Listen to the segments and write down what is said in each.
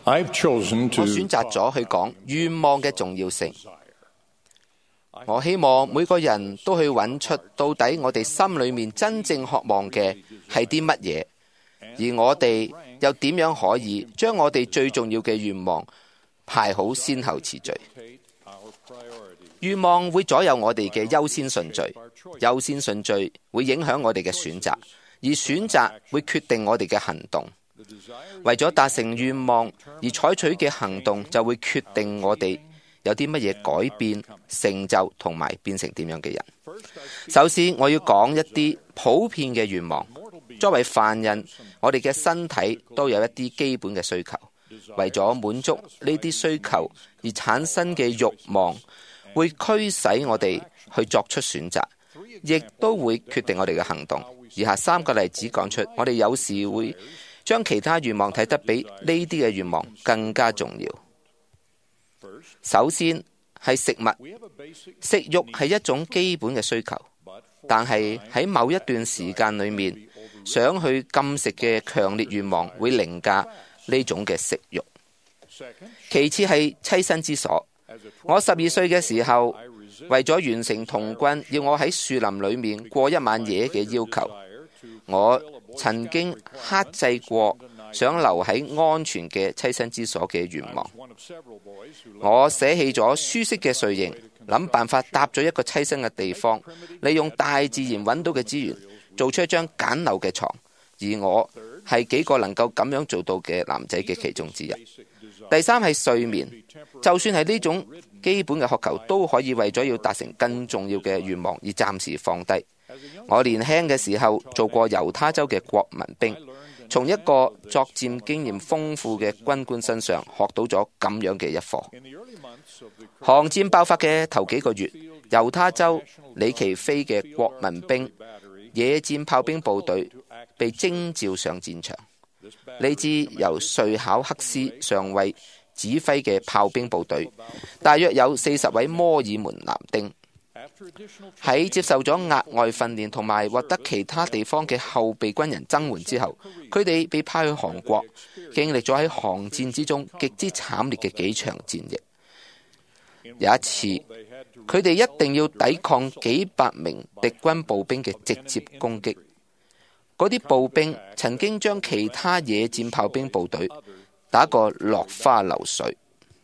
I've chosen 我選 to 擇咗去講願望嘅重要性。我希望每個人都去揾出到底我哋心裏面真正渴望嘅係啲乜嘢，而我哋又點樣可以將我哋最重要嘅願望排好先後次序。願望會左右我哋嘅優先順序，優先順序會影響我哋嘅選擇，而選擇會決定我哋嘅行動。為咗達成願望而採取嘅行動，就會決定我哋有啲乜嘢改變、成就同埋變成點樣嘅人。首先，我要講一啲普遍嘅願望。作為凡人，我哋嘅身體都有一啲基本嘅需求。為咗滿足呢啲需求而產生嘅慾望，會驅使我哋去作出選擇，亦都會決定我哋嘅行動。以下3個例子講出，我哋有時會將其他願望睇得比呢啲嘅願望更加重要。首先係食物，食慾係一種基本嘅需求，但係喺某一段時間裏面，想去禁食嘅強烈願望會凌駕呢種嘅食慾。其次係棲身之所。我12歲嘅時候，為咗完成童軍要我喺樹林裏面過一晚夜嘅要求，我曾經克制過想留喺安全嘅棲身之所嘅願望。我捨棄咗舒適嘅睡營，諗辦法搭咗一個棲身嘅地方，利用大自然揾到嘅資源，做出一張簡陋嘅床。而我係幾個能夠咁樣做到嘅男仔嘅其中之一。第三係睡眠，就算係呢種基本嘅渴求，都可以為咗要達成更重要嘅願望而暫時放低。我年輕嘅時候做過猶他州嘅國民兵，從一個作戰經驗豐富嘅軍官身上學到咗咁樣嘅一課。巷戰爆發嘅頭幾個月，猶他州里奇菲嘅國民兵野戰炮兵部隊被徵召上戰場。呢支由瑞考克斯上尉指揮嘅炮兵部隊，大約有40位摩爾門男丁。喺接受咗額外訓練同埋獲得其他地方嘅後備軍人增援之後，佢哋被派去韓國，經歷咗喺巷戰之中極之慘烈嘅幾場戰役。有一次，佢哋一定要抵抗幾百名敵軍步兵嘅直接攻擊。嗰啲步兵曾經將其他野戰炮兵部隊打個落花流水。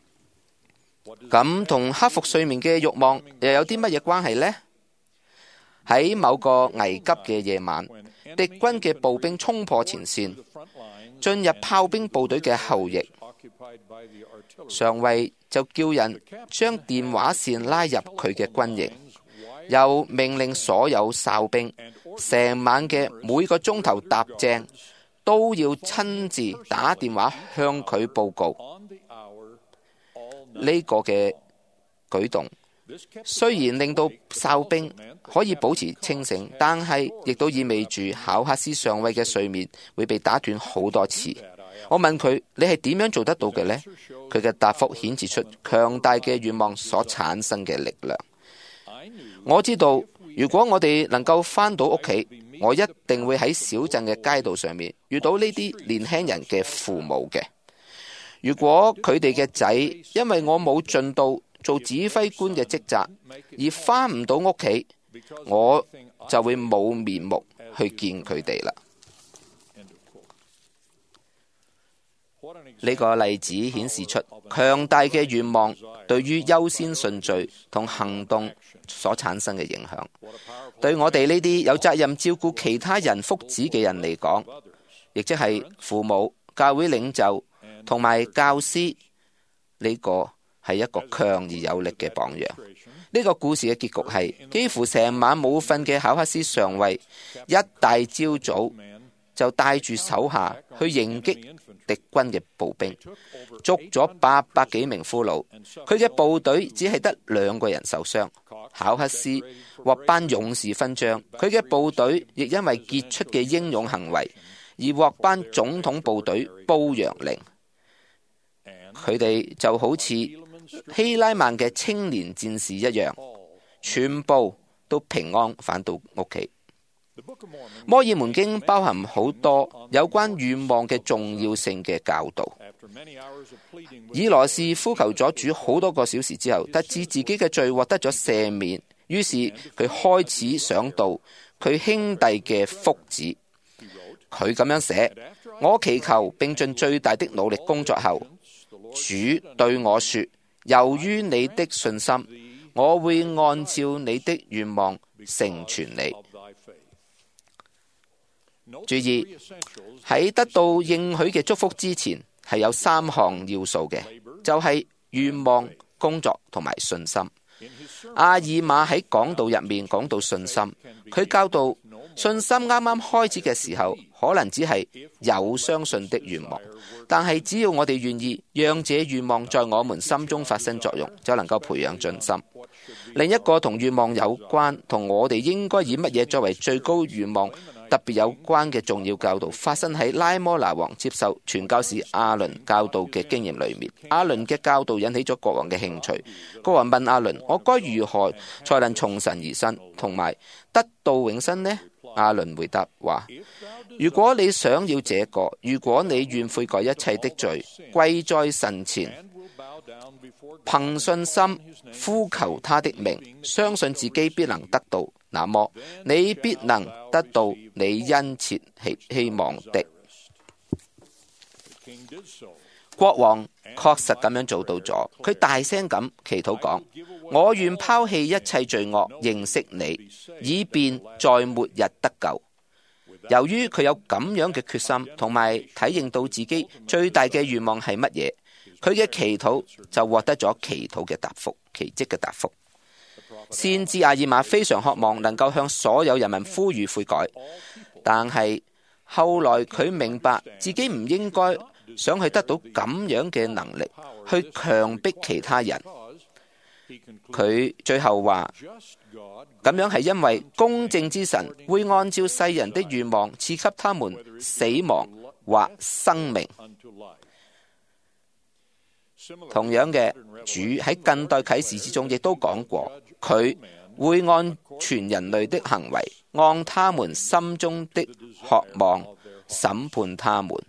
咁同克服睡眠嘅慾望又有啲乜嘢關係呢？喺某個危急嘅夜晚，敵軍嘅步兵衝破前線，進入炮兵部隊嘅後翼。上尉就叫人將電話線拉入佢嘅軍營，又命令所有哨兵成晚嘅每個鐘頭踏正都要親自打電話向佢報告。呢個嘅舉動雖然令到哨兵可以保持清醒，但係亦都意味住考克斯上尉嘅睡眠會被打斷好多次。我問佢：你係點樣做得到嘅呢？佢嘅答覆顯示出強大嘅願望所產生嘅力量。我知道，如果我哋能夠返到屋企，我一定會喺小鎮嘅街道上面遇到呢啲年輕人嘅父母嘅。如果佢哋嘅仔因為我冇盡到做指揮官嘅職責而返唔到屋企，我就會冇面目去見佢哋啦。呢個例子顯示出強大嘅願望對於優先順序同行動所產生嘅影響。對我哋呢啲有責任照顧其他人福祉嘅人嚟講，亦即係父母、教會領袖同埋教師，呢個係一個強而有力嘅榜樣。呢個故事嘅結局係，幾乎成晚冇瞓嘅考克斯上尉，一大朝早就帶住手下去迎擊敵軍嘅步兵，捉咗800幾名俘虜。佢嘅部隊只係得2個人受傷。考克斯獲頒勇士勳章，佢嘅部隊亦因為傑出嘅英勇行為而獲頒總統部隊褒揚令。佢哋就好似希拉曼嘅青年戰士一樣，全部都平安返到屋企。摩爾門經包含好多有關願望嘅重要性嘅教導。 以羅士呼求咗主好多個小時之後，得知自己嘅罪獲得咗赦免，於是佢開始想到佢兄弟嘅福祉。佢咁樣寫：我祈求並盡最大的努力工作後，主對我說，由於你的信心，我會按照你的願望成全你。注意，喺得到應許嘅祝福之前，係有3項要素嘅，就係願望、工作同埋信心。阿爾瑪喺講道入面講到信心，佢教導信心啱啱開始嘅時候，可能只係有相信的願望，但係只要我哋願意讓這願望在我們心中發生作用，就能夠培養信心。另一個同願望有關，同我哋應該以乜嘢作為最高願望特別有關嘅重要教導，發生喺拉摩拿王接受傳教士亞倫教導嘅經驗裏面。亞倫嘅教導引起咗國王嘅興趣。國王問亞倫：我該如何才能從神而生，同埋得到永生呢？亞倫回答話：如果你想要這個，如果你願悔改一切的罪，跪在神前，憑信心呼求他的名，相信自己必能得到，那麼你必能得到你殷切希望的。國王確實咁樣做到咗，佢大聲咁祈禱講：我願拋棄一切罪惡，認識你，以便在末日得救。由於佢有咁樣嘅決心，同埋體認到自己最大嘅願望係乜嘢，佢嘅祈禱就獲得咗祈禱嘅答覆，奇蹟嘅答覆。先知阿爾瑪非常渴望能夠向所有人民呼籲悔改，但係後來佢明白自己唔應該想去得到咁樣嘅能力，去強迫其他人。佢最後話，咁樣係因為公正之神會按照世人的願望賜給他們死亡或生命。同樣嘅，主喺近代啟示之中亦都講過，佢會按全人類的行為，按他們心中的渴望審判他們。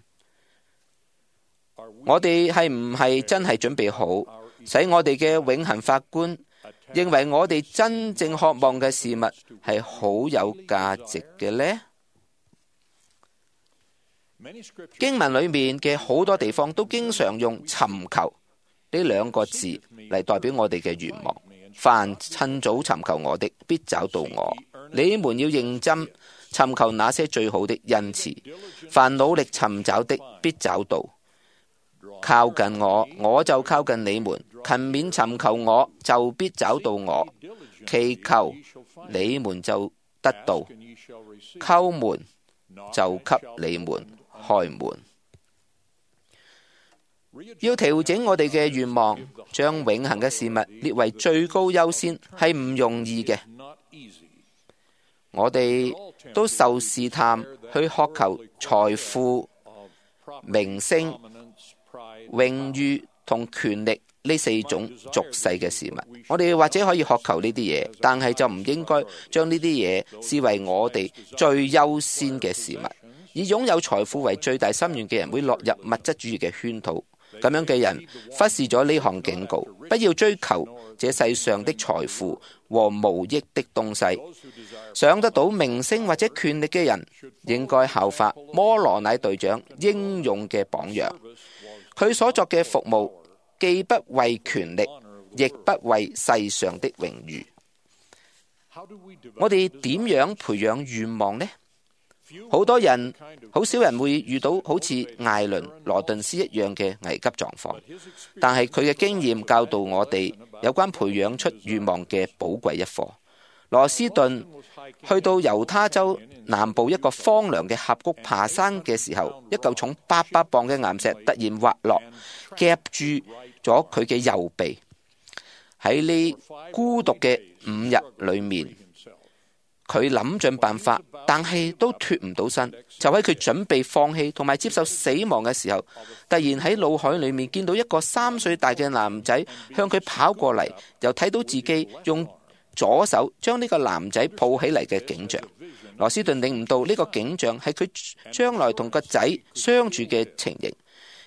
我哋係唔係真係準備好，使我哋嘅永恆法官認為我哋真正渴望嘅事物係好有價值嘅呢？經文裏面嘅好多地方都經常用尋求呢2個字嚟代表我哋嘅願望。凡趁早尋求我的，必找到我。你們要認真尋求那些最好的恩賜。凡努力尋找的，必找到。靠近我，我就靠近你們；勤勉尋求我，就必找到我。祈求，你們就得到；叩門，就給你們開門。要調整我哋嘅願望，將永恆嘅事物列為最高優先，係唔容易嘅。我哋都受試探去渴求財富、名聲、榮譽同權力呢4種俗世嘅事物。我哋或者可以渴求呢啲嘢，但係就唔應該將呢啲嘢視為我哋最優先嘅事物。以擁有財富為最大心願嘅人會落入物質主義嘅圈套。咁樣嘅人忽視咗呢項警告，不要追求這世上的財富和無益的東西。想得到名聲或者權力嘅人，應該效法摩羅乃隊長英勇嘅榜樣。佢所作嘅服務，既不為權力，亦不為世上的榮譽。我哋點樣培養願望呢？好少人會遇到好似艾倫羅頓斯一樣嘅危急狀況，但係佢嘅經驗教導我哋有關培養出願望嘅寶貴一課。羅斯頓去到猶他州南部一個荒涼嘅峽谷爬山嘅時候，一嚿重800磅嘅岩石突然滑落，夾住咗佢嘅右臂。喺呢孤獨嘅5日裏面，佢諗盡辦法，但係都脫唔到身。就喺佢準備放棄同埋接受死亡嘅時候，突然喺腦海裏面見到一個3歲大嘅男仔向佢跑過嚟，又睇到自己用左手將呢個男仔抱起嚟嘅景象。羅斯頓領悟到呢個景象係佢將來同個仔相處嘅情形，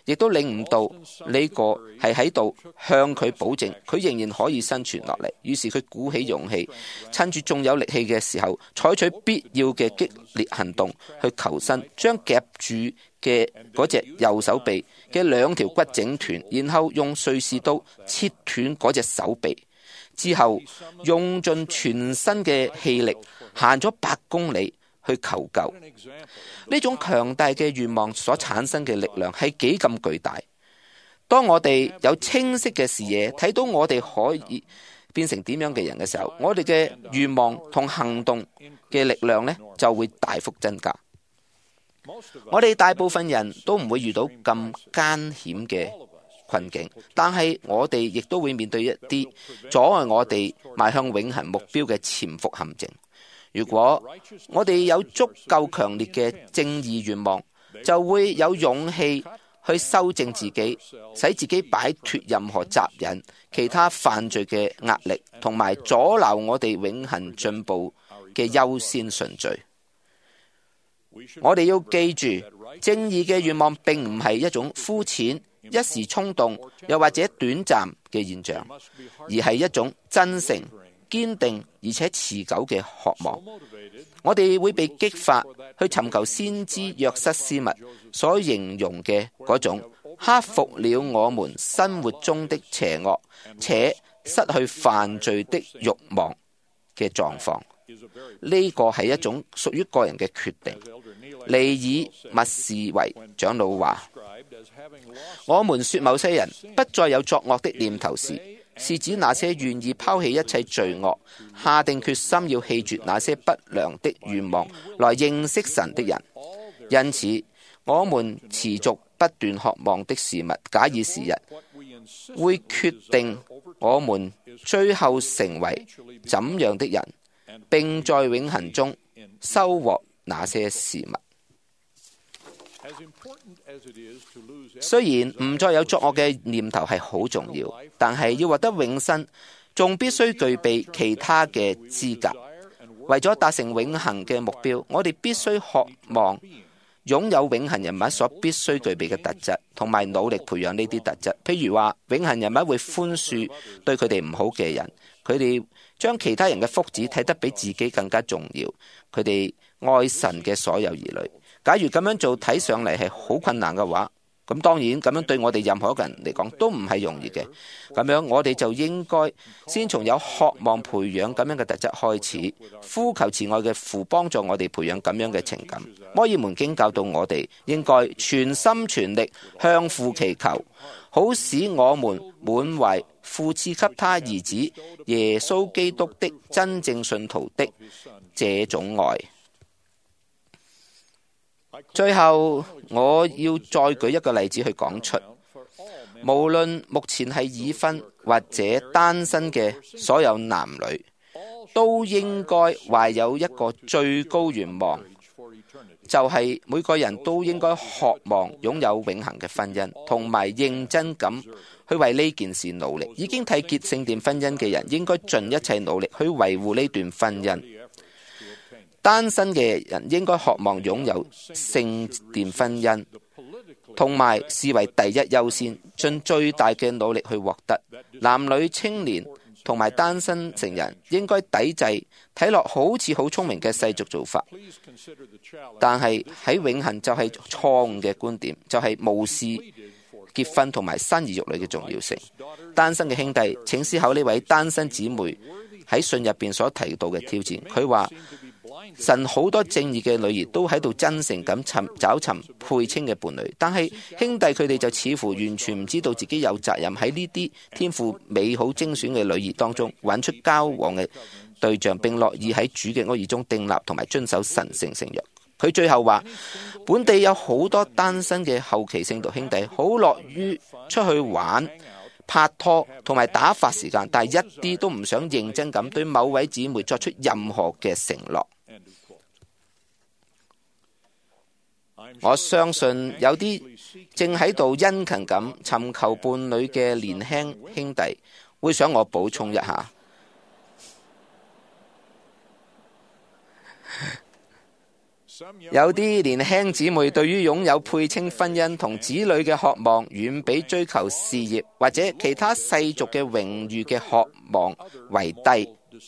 亦都領悟到呢個係喺度向佢保證，佢仍然可以生存落嚟。於是佢鼓起勇氣，趁住仲有力氣嘅時候，採取必要嘅激烈行動去求生，將夾住嘅嗰隻右手臂嘅2條骨整斷，然後用瑞士刀切斷嗰隻手臂，之後用盡全身嘅氣力行咗8公里去求救。呢種強大嘅願望所產生嘅力量係幾咁巨大。當我哋有清晰嘅視野，睇到我哋可以變成點樣嘅人嘅時候，我哋嘅願望同行動嘅力量呢就會大幅增加。我哋大部分人都唔會遇到咁艱險嘅困境，但係我哋亦都會面對一啲阻礙我哋邁向永恆目標嘅潛伏陷阱。如果我哋有足夠強烈嘅正義願望，就會有勇氣去修正自己，使自己擺脫任何責任、其他犯罪嘅壓力，同埋阻撓我哋永恆進步嘅優先順序。我哋要記住，正義嘅願望並唔係一種膚淺、一時衝動又或者短暫嘅現象，而係一種真誠、堅定而且持久嘅渴望。我哋會被激發去尋求先知約瑟斯密所形容嘅嗰種克服了我們生活中的邪惡且失去犯罪的慾望嘅狀況。呢個係一種屬於個人嘅決定。尼爾密士維長老話：我們說某些人不再有作惡的念頭時，是指那些願意拋棄一切罪惡，下定決心要棄絕那些不良的願望，來認識神的人。因此，我們持續不斷渴望的事物，假以時日，會決定我們最後成為怎樣的人，並在永恆中收穫那些事物。雖然唔再有作惡嘅念頭係好重要，但係要獲得永生，仲必須具備其他嘅資格。為咗達成永恆嘅目標，我哋必須渴望擁有永恆人物所必須具備嘅特質，同埋努力培養呢啲特質。譬如話，永恆人物會寬恕對佢哋唔好嘅人，佢哋將其他人嘅福祉睇得比自己更加重要，佢哋愛神嘅所有兒女。假如咁樣做睇上嚟係好困難嘅話，咁當然咁樣對我哋任何一個人嚟講都唔係容易嘅。咁樣我哋就應該先從有渴望培養咁樣嘅特質開始，呼求慈愛嘅父幫助我哋培養咁樣嘅情感。摩爾門經教導我哋應該全心全力向父祈求，好使我們滿懷父賜給他兒子耶穌基督的真正信徒的這種愛。最後，我要再舉一個例子去講出，無論目前係已婚或者單身嘅所有男女，都應該懷有一個最高願望，就係每個人都應該渴望擁有永恆嘅婚姻，同埋認真咁去為呢件事努力。已經締結聖殿婚姻嘅人應該盡一切努力去維護呢段婚姻。單身嘅人應該渴望擁有聖殿婚姻，同埋視為第一優先，盡最大嘅努力去獲得。男女青年同埋單身成人應該抵制睇落好似好聰明嘅世俗做法，但係喺永恆就係錯誤嘅觀點，就係無視結婚同埋生兒育女嘅重要性。單身嘅兄弟，請思考呢位單身姊妹喺信入邊所提到嘅挑戰。佢話，神好多正義嘅女兒都喺度真誠咁找尋配稱嘅伴侶，但係兄弟佢哋就似乎完全唔知道自己有責任喺呢啲天賦美好精選嘅女兒當中揾出交往嘅對象，並樂意喺主嘅愛意中訂立同埋遵守神聖聖約。佢最後話，本地有好多單身嘅後期聖徒兄弟，好樂於出去玩、拍拖同埋打發時間，但係一啲都唔想認真咁對某位姊妹作出任何嘅承諾。我相信有啲正喺度殷勤咁尋求伴侶嘅年輕兄弟會想我補充一下， 有啲年輕姊妹對於擁有配稱婚姻同子女嘅渴望，遠比追求事業或者其他世俗嘅榮譽嘅渴望為低。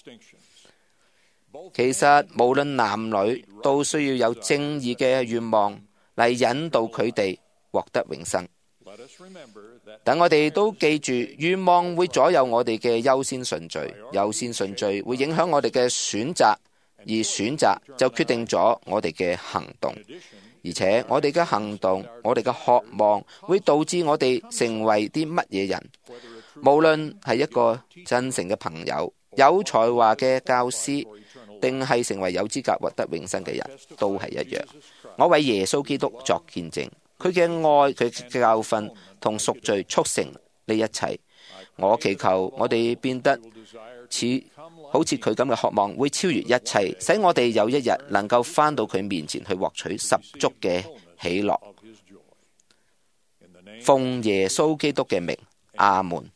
其實無論男女都需要有正義嘅願望嚟引導佢哋獲得永生。等我哋都記住，願望會左右我哋嘅優先順序，優先順序會影響我哋嘅選擇，而選擇就決定咗我哋嘅行動，而且我哋嘅行動，我哋嘅渴望會導致我哋成為啲乜嘢人。無論係一個真誠嘅朋友、有才華嘅教師，定係成為有資格獲得永生嘅人，都係一樣。我為耶穌基督作見證，佢嘅愛、佢嘅教訓同贖罪促成呢一切。我祈求我哋變得好似佢咁嘅渴望，會超越一切，使我哋有一日能夠返到佢面前去獲取十足嘅喜樂。奉耶穌基督嘅名，阿門。